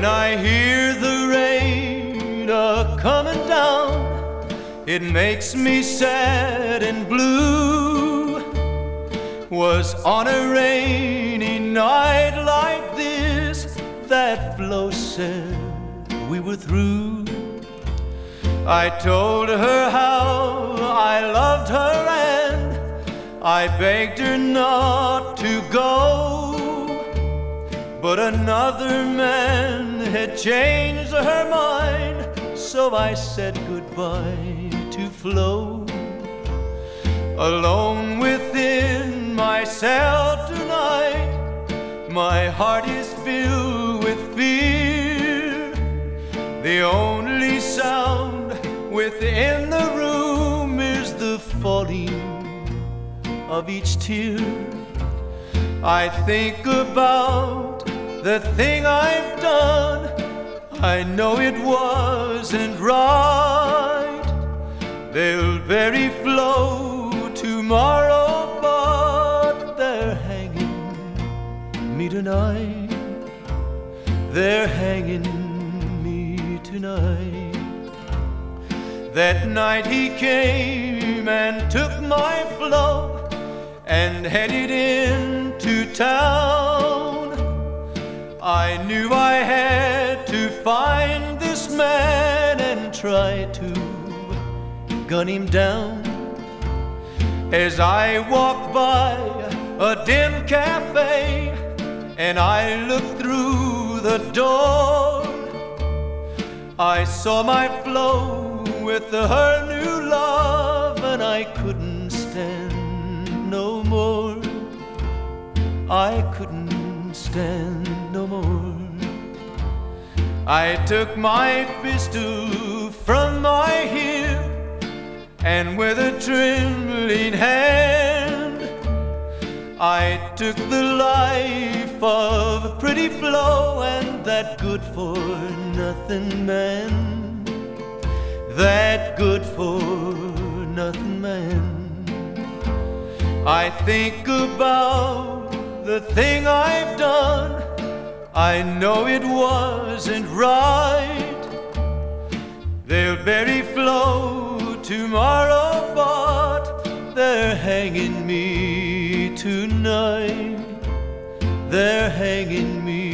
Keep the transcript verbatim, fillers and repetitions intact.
When I hear the rain a-comin' down, it makes me sad and blue. Was on a rainy night like this that Flo said we were through. I told her how I loved her and I begged her not to go. But another man had changed her mind, so I said goodbye to Flo. Alone within myself tonight, my heart is filled with fear. The only sound within the room is the falling of each tear. I think about the thing I've done. I know it wasn't right. They'll bury Flo tomorrow, but they're hanging me tonight. They're hanging me tonight. That night he came and took my Flo and headed into town. I knew I had to find this man and try to gun him down. As I walked by a dim cafe and I looked through the door, I saw my Flo with her new love, and I couldn't stand no more. I couldn't stand no more. I took my pistol from my hip and with a trembling hand I took the life of pretty Flo and that good-for-nothing man. That good-for-nothing man. I think about the thing I've done. I know it wasn't right. They'll bury Flo tomorrow, but they're hanging me tonight. They're hanging me